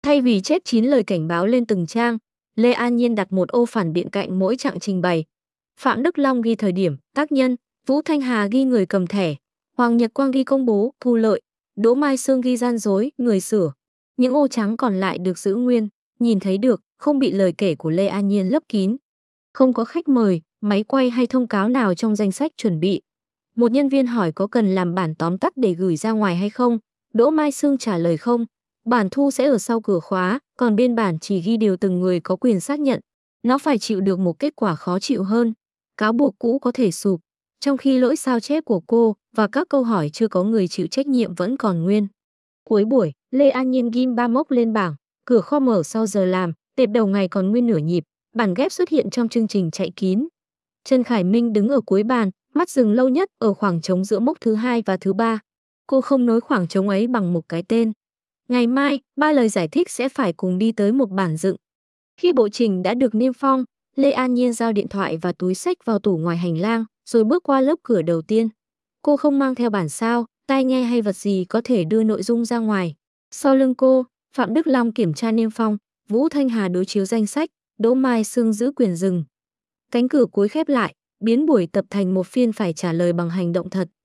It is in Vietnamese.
Thay vì chép 9 lời cảnh báo lên từng trang, Lê An Nhiên đặt một ô phản biện cạnh mỗi trạng trình bày. Phạm Đức Long ghi thời điểm, tác nhân, Vũ Thanh Hà ghi người cầm thẻ, Hoàng Nhật Quang ghi công bố, thu lợi, Đỗ Mai Sương ghi gian dối, người sửa. Những ô trắng còn lại được giữ nguyên, nhìn thấy được, không bị lời kể của Lê An Nhiên lấp kín. Không có khách mời, máy quay hay thông cáo nào trong danh sách chuẩn bị. Một nhân viên hỏi có cần làm bản tóm tắt để gửi ra ngoài hay không. Đỗ Mai Sương trả lời không. Bản thu sẽ ở sau cửa khóa, còn biên bản chỉ ghi điều từng người có quyền xác nhận. Nó phải chịu được một kết quả khó chịu hơn. Cáo buộc cũ có thể sụp, trong khi lỗi sao chép của cô và các câu hỏi chưa có người chịu trách nhiệm vẫn còn nguyên. Cuối buổi, Lê An Nhiên ghim 3 mốc lên bảng, cửa kho mở sau giờ làm, tệp đầu ngày còn nguyên nửa nhịp, bản ghép xuất hiện trong chương trình chạy kín. Trần Khải Minh đứng ở cuối bàn, mắt dừng lâu nhất ở khoảng trống giữa mốc thứ 2 và thứ 3. Cô không nối khoảng trống ấy bằng một cái tên. Ngày mai, 3 lời giải thích sẽ phải cùng đi tới một bản dựng. Khi bộ trình đã được niêm phong, Lê An Nhiên giao điện thoại và túi xách vào tủ ngoài hành lang, rồi bước qua lớp cửa đầu tiên. Cô không mang theo bản sao, tai nghe hay vật gì có thể đưa nội dung ra ngoài. Sau lưng cô, Phạm Đức Long kiểm tra niêm phong, Vũ Thanh Hà đối chiếu danh sách, Đỗ Mai Sương giữ quyền dừng. Cánh cửa cuối khép lại, biến buổi tập thành một phiên phải trả lời bằng hành động thật.